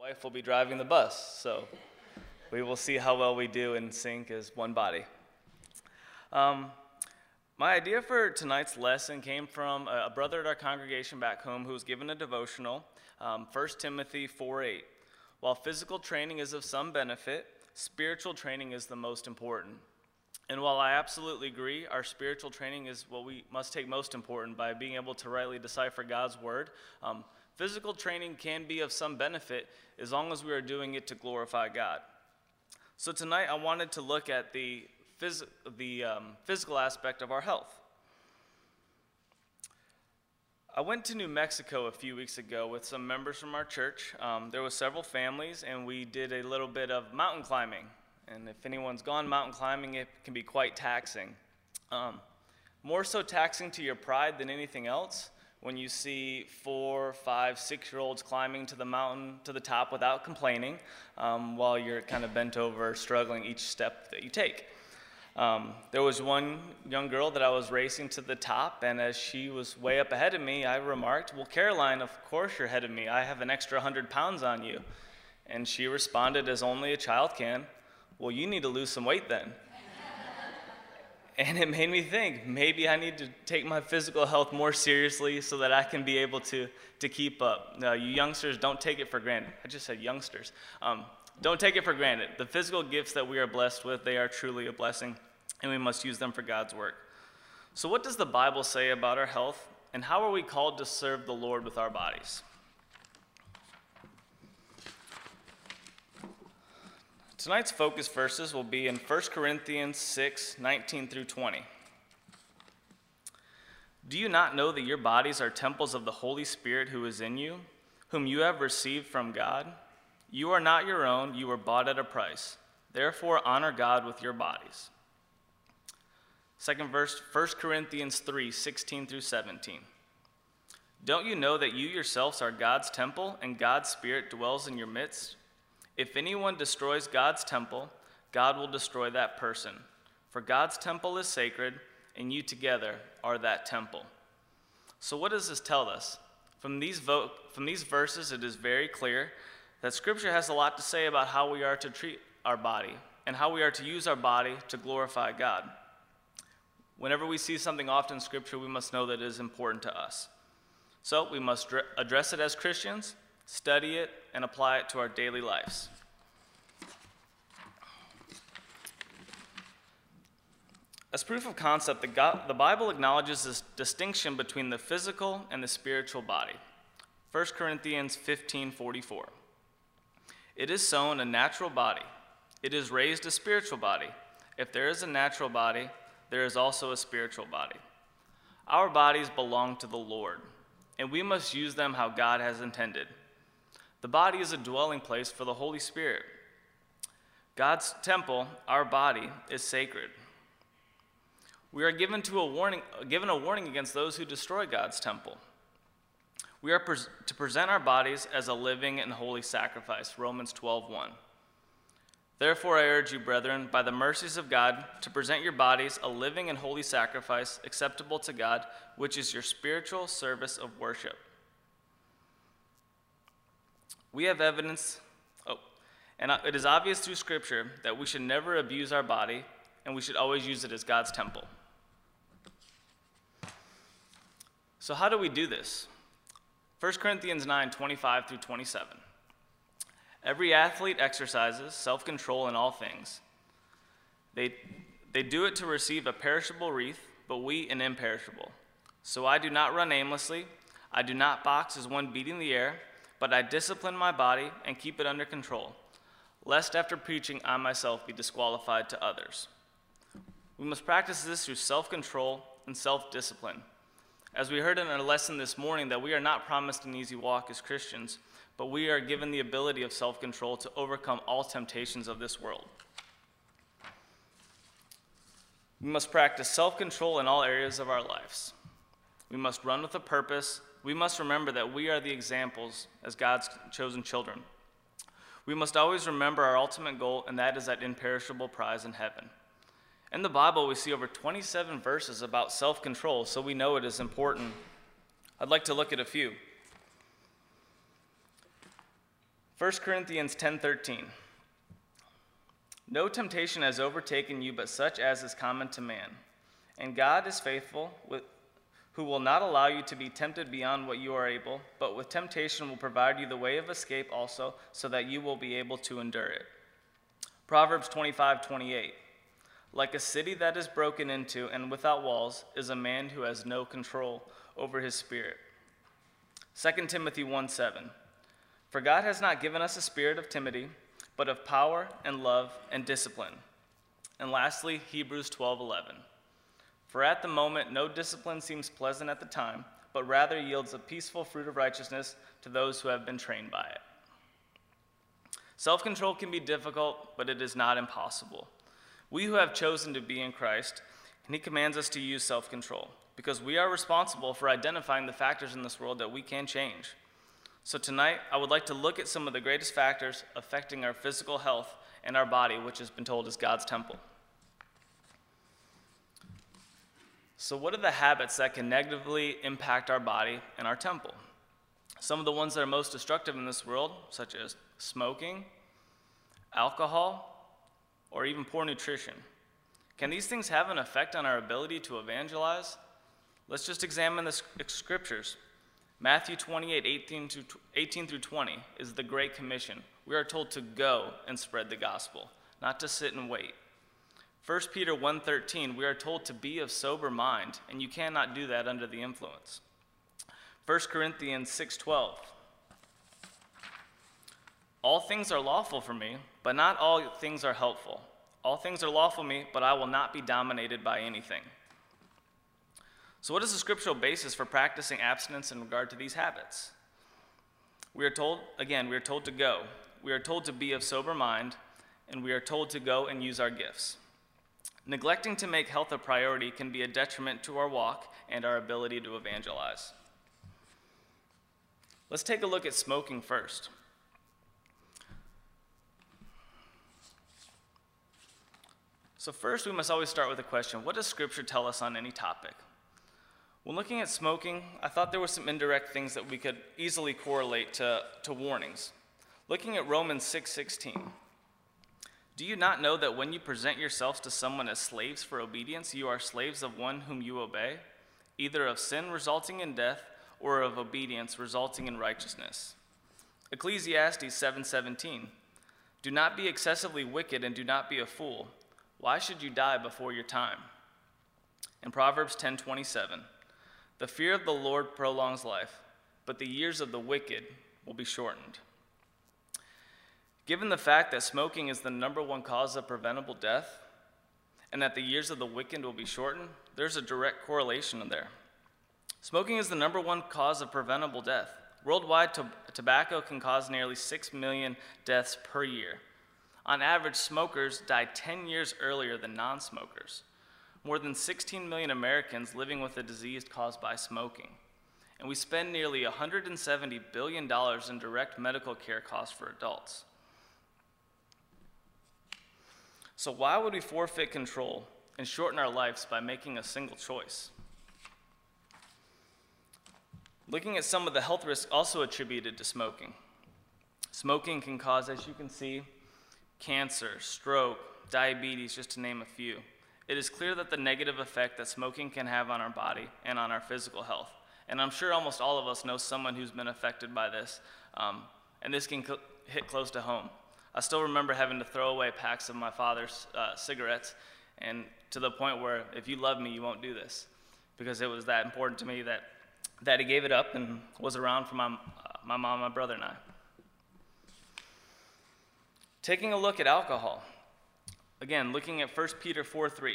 Wife will be driving the bus, so we will see how well we do in sync as one body. My idea for tonight's lesson came from a brother at our congregation back home who was given a devotional, 1 Timothy 4:8. While physical training is of some benefit, spiritual training is the most important. And while I absolutely agree, our spiritual training is what we must take most important by being able to rightly decipher God's word. Physical training can be of some benefit as long as we are doing it to glorify God. So tonight I wanted to look at the physical aspect of our health. I went to New Mexico a few weeks ago with some members from our church. There were several families, and we did a little bit of mountain climbing. And if anyone's gone mountain climbing, it can be quite taxing. More so taxing to your pride than anything else when you see 4, 5, 6-year-olds climbing to the mountain, to the top without complaining, while you're kind of bent over, struggling each step that you take. There was one young girl that I was racing to the top, and as she was way up ahead of me, I remarked, "Well, Caroline, of course you're ahead of me. I have an extra 100 pounds on you." And she responded as only a child can, "Well, you need to lose some weight then." And it made me think, maybe I need to take my physical health more seriously so that I can be able to keep up. Now, you youngsters, don't take it for granted. I just said youngsters. Don't take it for granted. The physical gifts that we are blessed with, they are truly a blessing, and we must use them for God's work. So what does the Bible say about our health, and how are we called to serve the Lord with our bodies? Tonight's focus verses will be in 1 Corinthians 6, 19 through 20. Do you not know that your bodies are temples of the Holy Spirit who is in you, whom you have received from God? You are not your own, you were bought at a price. Therefore, honor God with your bodies. Second verse, 1 Corinthians 3, 16 through 17. Don't you know that you yourselves are God's temple, and God's Spirit dwells in your midst? If anyone destroys God's temple, God will destroy that person. For God's temple is sacred, and you together are that temple. So what does this tell us? From these verses, it is very clear that Scripture has a lot to say about how we are to treat our body and how we are to use our body to glorify God. Whenever we see something often in Scripture, we must know that it is important to us. So we must address it as Christians, study it, and apply it to our daily lives. As proof of concept, the Bible acknowledges this distinction between the physical and the spiritual body. 1 Corinthians 15:44. It is sown a natural body. It is raised a spiritual body. If there is a natural body, there is also a spiritual body. Our bodies belong to the Lord, and we must use them how God has intended. The body is a dwelling place for the Holy Spirit. God's temple, our body, is sacred. We are given a warning against those who destroy God's temple. We are to present our bodies as a living and holy sacrifice, Romans 12:1. Therefore, I urge you, brethren, by the mercies of God, to present your bodies a living and holy sacrifice, acceptable to God, which is your spiritual service of worship. We have evidence, and it is obvious through Scripture that we should never abuse our body, and we should always use it as God's temple. So how do we do this? 1 Corinthians 9, 25 through 27. Every athlete exercises self-control in all things. They do it to receive a perishable wreath, but we an imperishable. So I do not run aimlessly. I do not box as one beating the air, but I discipline my body and keep it under control, lest after preaching I myself be disqualified to others. We must practice this through self-control and self-discipline. As we heard in our lesson this morning, that we are not promised an easy walk as Christians, but we are given the ability of self-control to overcome all temptations of this world. We must practice self-control in all areas of our lives. We must run with a purpose. We must remember that we are the examples as God's chosen children. We must always remember our ultimate goal, and that is that imperishable prize in heaven. In the Bible, we see over 27 verses about self-control, so we know it is important. I'd like to look at a few. 1 Corinthians 10:13. No temptation has overtaken you but such as is common to man. And God is faithful, who will not allow you to be tempted beyond what you are able, but with temptation will provide you the way of escape also, so that you will be able to endure it. Proverbs 25:28. Like a city that is broken into and without walls is a man who has no control over his spirit. 2 Timothy 1:7. For God has not given us a spirit of timidity, but of power and love and discipline. And lastly, Hebrews 12:11. For at the moment no discipline seems pleasant at the time, but rather yields a peaceful fruit of righteousness to those who have been trained by it. Self-control can be difficult, but it is not impossible. We who have chosen to be in Christ, and he commands us to use self-control, because we are responsible for identifying the factors in this world that we can change. So tonight, I would like to look at some of the greatest factors affecting our physical health and our body, which has been told is God's temple. So what are the habits that can negatively impact our body and our temple? Some of the ones that are most destructive in this world, such as smoking, alcohol, or even poor nutrition. Can these things have an effect on our ability to evangelize? Let's just examine the scriptures. Matthew 28:18 through 20 is the Great Commission. We are told to go and spread the gospel, not to sit and wait. 1 Peter 1:13, we are told to be of sober mind, and you cannot do that under the influence. 1 Corinthians 6:12, all things are lawful for me, but not all things are helpful. All things are lawful for me, but I will not be dominated by anything. So what is the scriptural basis for practicing abstinence in regard to these habits? We are told to go. We are told to be of sober mind, and we are told to go and use our gifts. Neglecting to make health a priority can be a detriment to our walk and our ability to evangelize. Let's take a look at smoking first. So first, we must always start with the question, what does Scripture tell us on any topic? When looking at smoking, I thought there were some indirect things that we could easily correlate to warnings. Looking at Romans 6:16, do you not know that when you present yourselves to someone as slaves for obedience, you are slaves of one whom you obey, either of sin resulting in death or of obedience resulting in righteousness? Ecclesiastes 7:17, do not be excessively wicked and do not be a fool. Why should you die before your time? In Proverbs 10:27, the fear of the Lord prolongs life, but the years of the wicked will be shortened. Given the fact that smoking is the number one cause of preventable death, and that the years of the wicked will be shortened, there's a direct correlation there. Smoking is the number one cause of preventable death. Worldwide, tobacco can cause nearly 6 million deaths per year. On average, smokers die 10 years earlier than non-smokers. More than 16 million Americans living with a disease caused by smoking. And we spend nearly $170 billion in direct medical care costs for adults. So why would we forfeit control and shorten our lives by making a single choice? Looking at some of the health risks also attributed to smoking. Smoking can cause, as you can see, cancer, stroke, diabetes, just to name a few. It is clear that the negative effect that smoking can have on our body and on our physical health. And I'm sure almost all of us know someone who's been affected by this, and this can hit close to home. I still remember having to throw away packs of my father's cigarettes, and to the point where if you love me, you won't do this, because it was that important to me that he gave it up and was around for my mom, my brother, and I. Taking a look at alcohol. Again, looking at 1 Peter 4:3.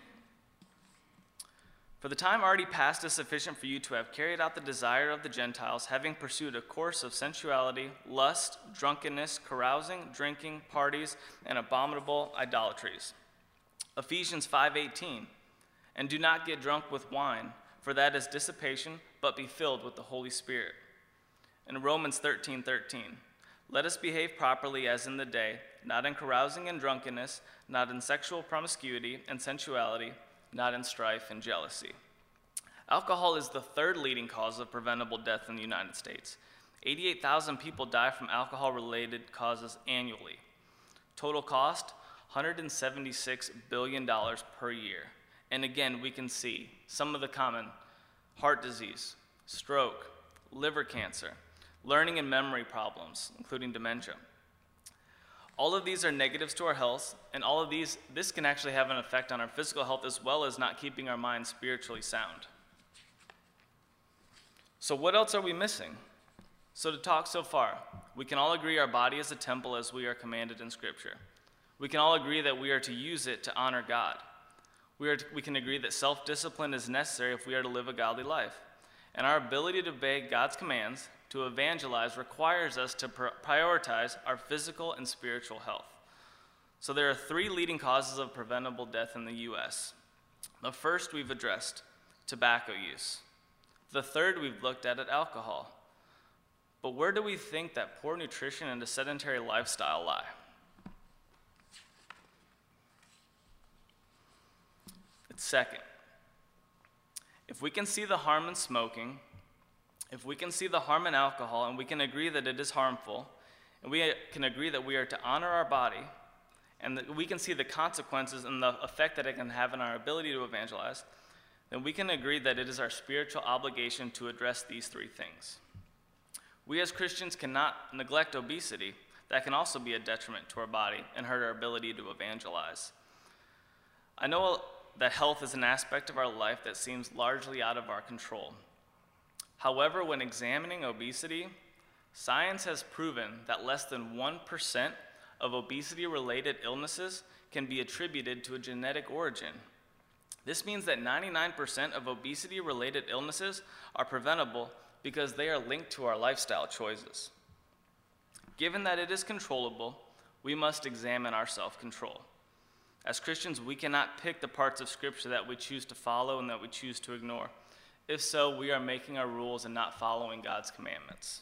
For the time already past is sufficient for you to have carried out the desire of the Gentiles, having pursued a course of sensuality, lust, drunkenness, carousing, drinking, parties, and abominable idolatries. Ephesians 5:18. And do not get drunk with wine, for that is dissipation, but be filled with the Holy Spirit. In Romans 13:13. Let us behave properly as in the day, not in carousing and drunkenness, not in sexual promiscuity and sensuality, not in strife and jealousy. Alcohol is the third leading cause of preventable death in the United States. 88,000 people die from alcohol-related causes annually. Total cost, $176 billion per year. And again, we can see some of the common heart disease, stroke, liver cancer, learning and memory problems, including dementia. All of these are negatives to our health, and all of this can actually have an effect on our physical health as well as not keeping our minds spiritually sound. So what else are we missing? So to talk so far, we can all agree our body is a temple as we are commanded in Scripture. We can all agree that we are to use it to honor God. We can agree that self-discipline is necessary if we are to live a godly life. And our ability to obey God's commands, to evangelize, requires us to prioritize our physical and spiritual health. So there are 3 leading causes of preventable death in the U.S. The first we've addressed, tobacco use. The third we've looked at alcohol. But where do we think that poor nutrition and a sedentary lifestyle lie? It's second. If we can see the harm in smoking, if we can see the harm in alcohol, and we can agree that it is harmful, and we can agree that we are to honor our body, and that we can see the consequences and the effect that it can have on our ability to evangelize, then we can agree that it is our spiritual obligation to address these 3 things. We as Christians cannot neglect obesity. That can also be a detriment to our body and hurt our ability to evangelize. I know that health is an aspect of our life that seems largely out of our control. However, when examining obesity, science has proven that less than 1% of obesity-related illnesses can be attributed to a genetic origin. This means that 99% of obesity-related illnesses are preventable because they are linked to our lifestyle choices. Given that it is controllable, we must examine our self-control. As Christians, we cannot pick the parts of Scripture that we choose to follow and that we choose to ignore. If so, we are making our rules and not following God's commandments.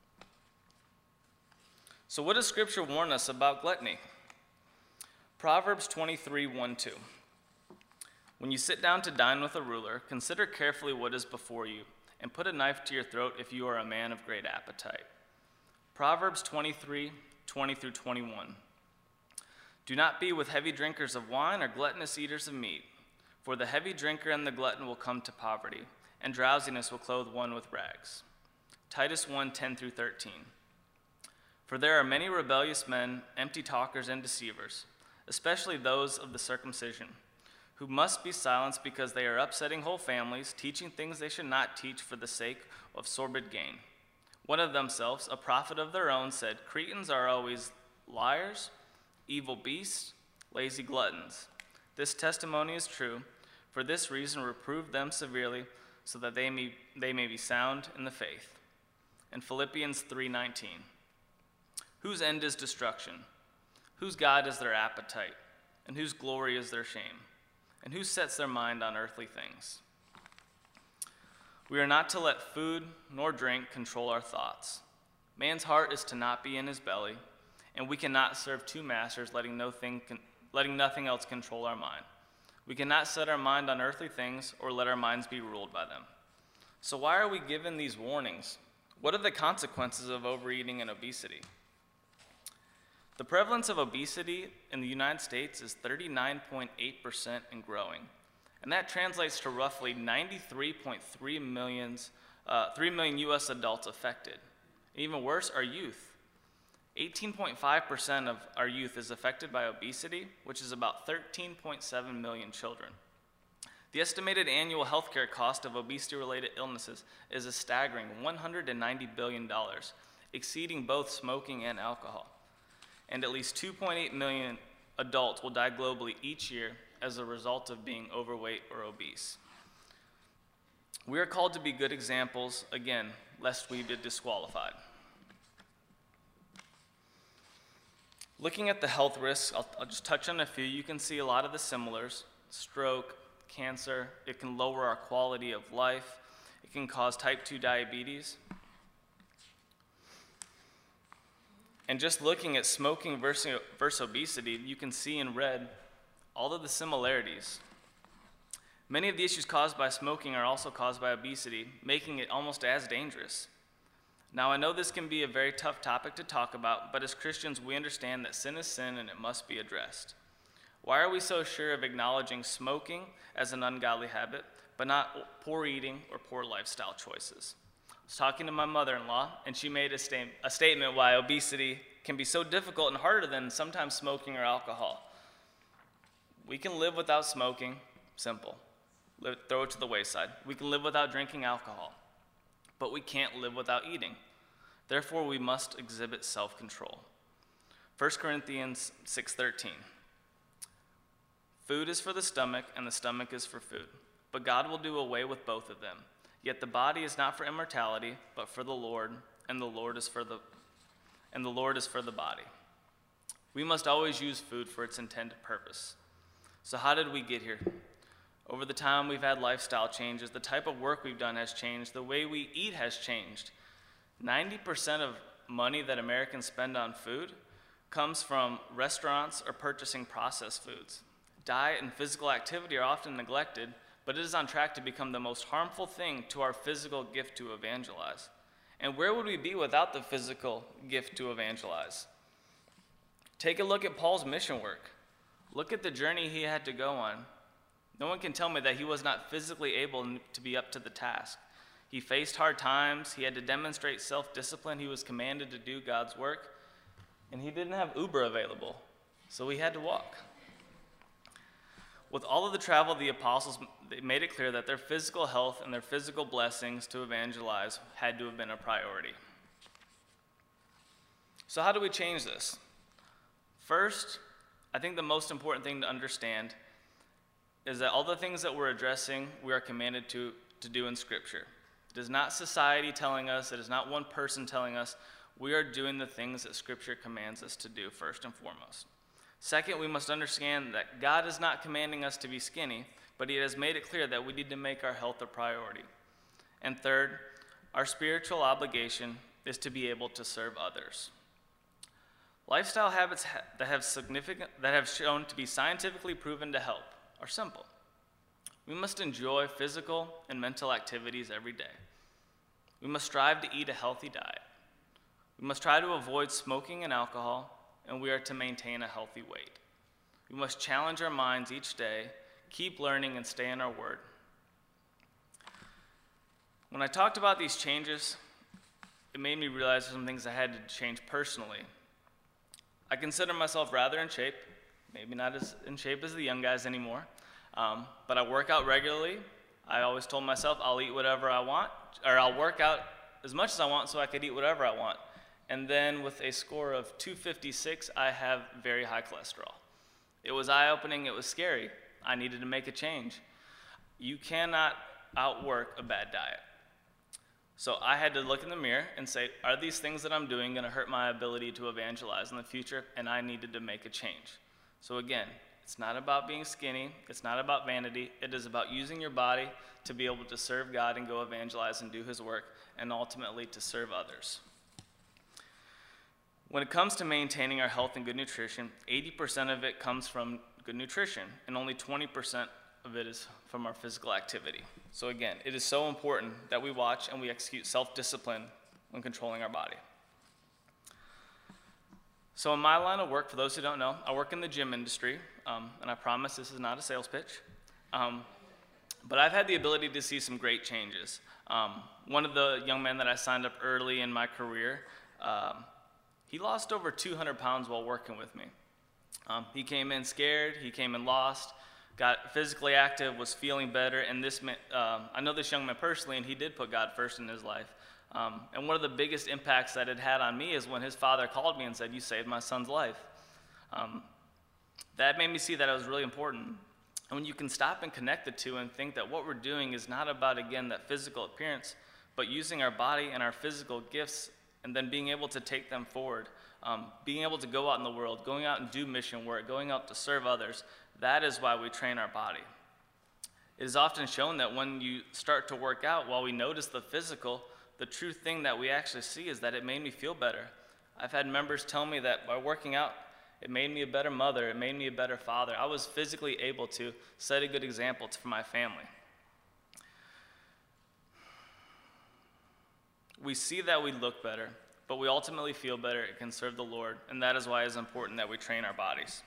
So what does Scripture warn us about gluttony? Proverbs 23:1-2. When you sit down to dine with a ruler, consider carefully what is before you, and put a knife to your throat if you are a man of great appetite. Proverbs 23:20-21. Do not be with heavy drinkers of wine or gluttonous eaters of meat, for the heavy drinker and the glutton will come to poverty, and drowsiness will clothe one with rags. Titus 1:10-13. For there are many rebellious men, empty talkers and deceivers, especially those of the circumcision, who must be silenced because they are upsetting whole families, teaching things they should not teach for the sake of sordid gain. One of themselves, a prophet of their own, said, Cretans are always liars, evil beasts, lazy gluttons. This testimony is true. For this reason, reprove them severely, so that they may be sound in the faith. And Philippians 3:19. Whose end is destruction? Whose God is their appetite? And whose glory is their shame? And who sets their mind on earthly things? We are not to let food nor drink control our thoughts. Man's heart is to not be in his belly, and we cannot serve 2 masters, letting nothing else control our mind. We cannot set our mind on earthly things or let our minds be ruled by them. So why are we given these warnings? What are the consequences of overeating and obesity? The prevalence of obesity in the United States is 39.8% and growing, and that translates to roughly 93.3 million U.S. adults affected. And even worse, our youth. 18.5% of our youth is affected by obesity, which is about 13.7 million children. The estimated annual healthcare cost of obesity-related illnesses is a staggering $190 billion, exceeding both smoking and alcohol. And at least 2.8 million adults will die globally each year as a result of being overweight or obese. We are called to be good examples, again, lest we be disqualified. Looking at the health risks, I'll just touch on a few. You can see a lot of the similars: stroke, cancer. It can lower our quality of life. It can cause type 2 diabetes. And just looking at smoking versus obesity, you can see in red all of the similarities. Many of the issues caused by smoking are also caused by obesity, making it almost as dangerous. Now, I know this can be a very tough topic to talk about, but as Christians, we understand that sin is sin and it must be addressed. Why are we so sure of acknowledging smoking as an ungodly habit, but not poor eating or poor lifestyle choices? I was talking to my mother-in-law, and she made a statement why obesity can be so difficult and harder than sometimes smoking or alcohol. We can live without smoking, simple. Throw it to the wayside. We can live without drinking alcohol, but we can't live without eating. Therefore, we must exhibit self-control. 1 Corinthians 6:13. Food is for the stomach, and the stomach is for food. But God will do away with both of them. Yet the body is not for immortality, but for the Lord, and the Lord is for the body. We must always use food for its intended purpose. So how did we get here? Over the time, we've had lifestyle changes. The type of work we've done has changed. The way we eat has changed. 90% of money that Americans spend on food comes from restaurants or purchasing processed foods. Diet and physical activity are often neglected, but it is on track to become the most harmful thing to our physical gift to evangelize. And where would we be without the physical gift to evangelize? Take a look at Paul's mission work. Look at the journey he had to go on. No one can tell me that he was not physically able to be up to the task. He faced hard times. He had to demonstrate self-discipline. He was commanded to do God's work. And he didn't have Uber available, so he had to walk. With all of the travel, the apostles they made it clear that their physical health and their physical blessings to evangelize had to have been a priority. So how do we change this? First, I think the most important thing to understand is that all the things that we're addressing, we are commanded to do in Scripture. It is not society telling us, it is not one person telling us. We are doing the things that Scripture commands us to do first and foremost. Second, we must understand that God is not commanding us to be skinny, but he has made it clear that we need to make our health a priority. And third, our spiritual obligation is to be able to serve others. Lifestyle habits that have shown to be scientifically proven to help are simple. We must enjoy physical and mental activities every day. We must strive to eat a healthy diet. We must try to avoid smoking and alcohol, and we are to maintain a healthy weight. We must challenge our minds each day, keep learning, and stay in our word. When I talked about these changes, it made me realize some things I had to change personally. I consider myself rather in shape, maybe not as in shape as the young guys anymore, but I work out regularly. I always told myself I'll eat whatever I want, or I'll work out as much as I want so I could eat whatever I want. And then with a score of 256, I have very high cholesterol. It was eye-opening, it was scary. I needed to make a change. You cannot outwork a bad diet. So I had to look in the mirror and say, are these things that I'm doing going to hurt my ability to evangelize in the future? And I needed to make a change. So again, it's not about being skinny. It's not about vanity. It is about using your body to be able to serve God and go evangelize and do his work, and ultimately to serve others. When it comes to maintaining our health and good nutrition, 80% of it comes from good nutrition, and only 20% of it is from our physical activity. So again, it is so important that we watch and we execute self-discipline when controlling our body. So in my line of work, for those who don't know, I work in the gym industry, and I promise this is not a sales pitch, but I've had the ability to see some great changes. One of the young men that I signed up early in my career, he lost over 200 pounds while working with me. He came in scared, he came in lost, got physically active, was feeling better, and I know this young man personally, and he did put God first in his life. And one of the biggest impacts that it had on me is when his father called me and said, "You saved my son's life." That made me see that it was really important. And when you can stop and connect the two and think that what we're doing is not about, again, that physical appearance, but using our body and our physical gifts and then being able to take them forward, being able to go out in the world, going out and do mission work, going out to serve others, that is why we train our body. It is often shown that when you start to work out, while we notice the physical, the true thing that we actually see is that it made me feel better. I've had members tell me that by working out, it made me a better mother, it made me a better father. I was physically able to set a good example for my family. We see that we look better, but we ultimately feel better and can serve the Lord, and that is why it's important that we train our bodies.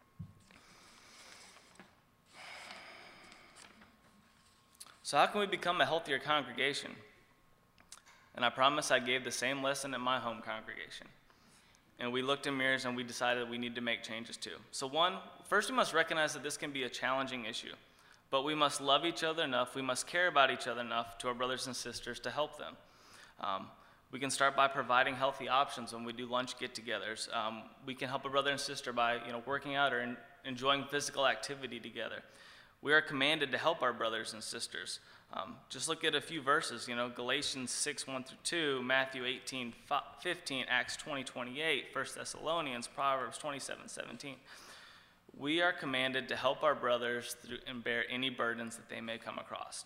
So how can we become a healthier congregation? And I promise I gave the same lesson in my home congregation. And we looked in mirrors and we decided we need to make changes too. So first we must recognize that this can be a challenging issue, but we must love each other enough, we must care about each other enough to our brothers and sisters to help them. We can start by providing healthy options when we do lunch get-togethers. We can help a brother and sister by working out or enjoying physical activity together. We are commanded to help our brothers and sisters. Just look at a few verses, Galatians 6:1-2, Matthew 18:15, Acts 20:28, 1 Thessalonians, Proverbs 27:17. We are commanded to help our brothers and bear any burdens that they may come across.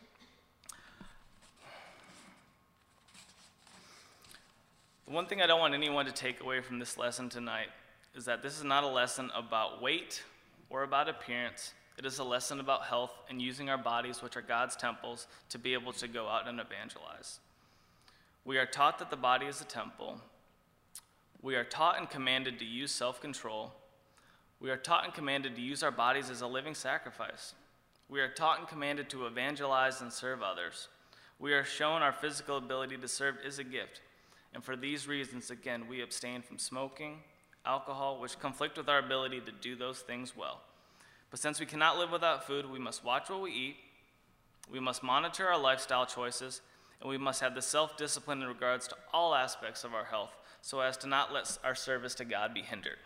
The one thing I don't want anyone to take away from this lesson tonight is that this is not a lesson about weight or about appearance. It is a lesson about health and using our bodies, which are God's temples, to be able to go out and evangelize. We are taught that the body is a temple. We are taught and commanded to use self-control. We are taught and commanded to use our bodies as a living sacrifice. We are taught and commanded to evangelize and serve others. We are shown our physical ability to serve is a gift. And for these reasons, again, we abstain from smoking, alcohol, which conflict with our ability to do those things well. But since we cannot live without food, we must watch what we eat, we must monitor our lifestyle choices, and we must have the self-discipline in regards to all aspects of our health so as to not let our service to God be hindered.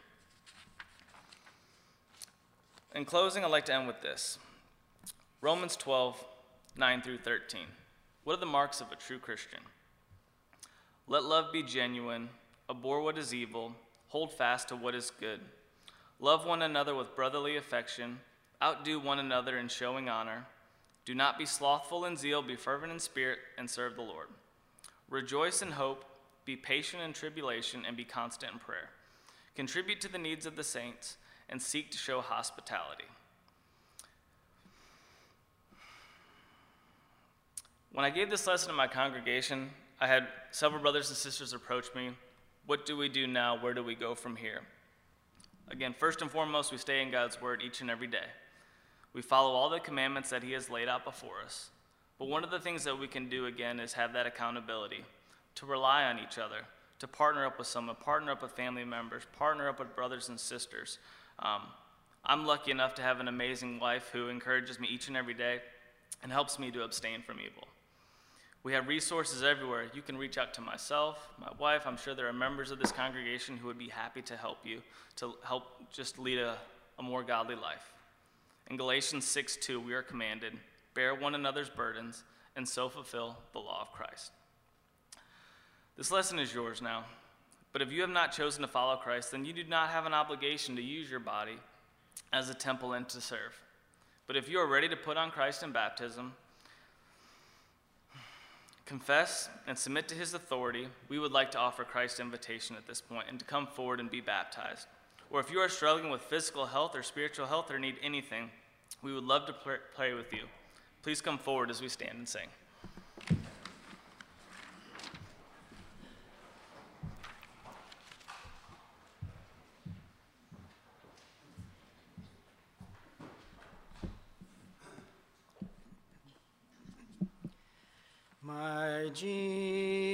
In closing, I'd like to end with this. Romans 12:9-13. What are the marks of a true Christian? Let love be genuine, abhor what is evil, hold fast to what is good. Love one another with brotherly affection, outdo one another in showing honor. Do not be slothful in zeal, be fervent in spirit, and serve the Lord. Rejoice in hope, be patient in tribulation, and be constant in prayer. Contribute to the needs of the saints, and seek to show hospitality. When I gave this lesson in my congregation, I had several brothers and sisters approach me. What do we do now? Where do we go from here? Again, first and foremost, we stay in God's word each and every day. We follow all the commandments that he has laid out before us. But one of the things that we can do, again, is have that accountability, to rely on each other, to partner up with someone, partner up with family members, partner up with brothers and sisters. I'm lucky enough to have an amazing wife who encourages me each and every day and helps me to abstain from evil. We have resources everywhere. You can reach out to myself, my wife. I'm sure there are members of this congregation who would be happy to help you, to help just lead a more godly life. In Galatians 6:2, we are commanded, bear one another's burdens, and so fulfill the law of Christ. This lesson is yours now, but if you have not chosen to follow Christ, then you do not have an obligation to use your body as a temple and to serve. But if you are ready to put on Christ in baptism, confess and submit to his authority, we would like to offer Christ's invitation at this point and to come forward and be baptized. Or if you are struggling with physical health or spiritual health or need anything, we would love to pray with you. Please come forward as we stand and sing. My Jesus.